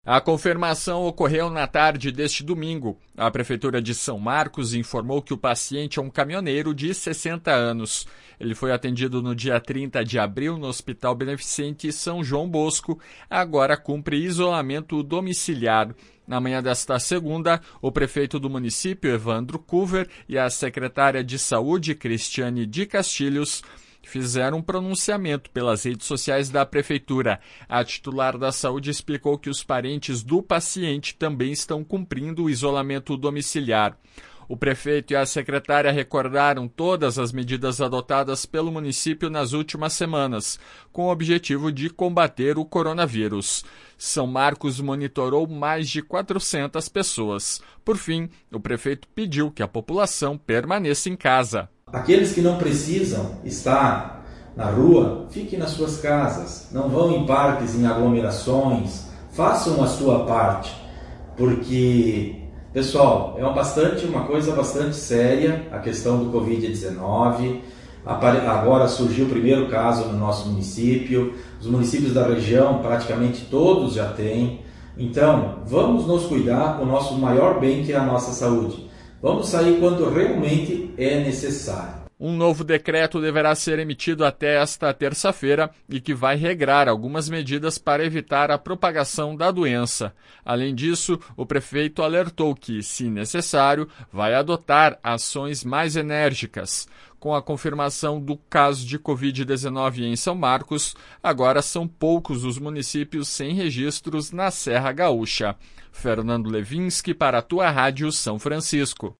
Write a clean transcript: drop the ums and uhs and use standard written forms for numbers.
A confirmação ocorreu na tarde deste domingo. A Prefeitura de São Marcos informou que o paciente é um caminhoneiro de 60 anos. Ele foi atendido no dia 30 de abril no Hospital Beneficente São João Bosco. Agora cumpre isolamento domiciliar. Na manhã desta segunda, o prefeito do município, Evandro Culver, e a secretária de Saúde, Cristiane de Castilhos, fizeram um pronunciamento pelas redes sociais da Prefeitura. A titular da Saúde explicou que os parentes do paciente também estão cumprindo o isolamento domiciliar. O prefeito e a secretária recordaram todas as medidas adotadas pelo município nas últimas semanas, com o objetivo de combater o coronavírus. São Marcos monitorou mais de 400 pessoas. Por fim, o prefeito pediu que a população permaneça em casa. Aqueles que não precisam estar na rua, fiquem nas suas casas. Não vão em parques, em aglomerações. Façam a sua parte, porque... Pessoal, é uma coisa bastante séria a questão do Covid-19. Agora surgiu o primeiro caso no nosso município. Os municípios da região, praticamente todos já têm. Então, vamos nos cuidar com o nosso maior bem, que é a nossa saúde. Vamos sair quando realmente é necessário. Um novo decreto deverá ser emitido até esta terça-feira e que vai regrar algumas medidas para evitar a propagação da doença. Além disso, o prefeito alertou que, se necessário, vai adotar ações mais enérgicas. Com a confirmação do caso de Covid-19 em São Marcos, agora são poucos os municípios sem registros na Serra Gaúcha. Fernando Levinsky para a Tua Rádio São Francisco.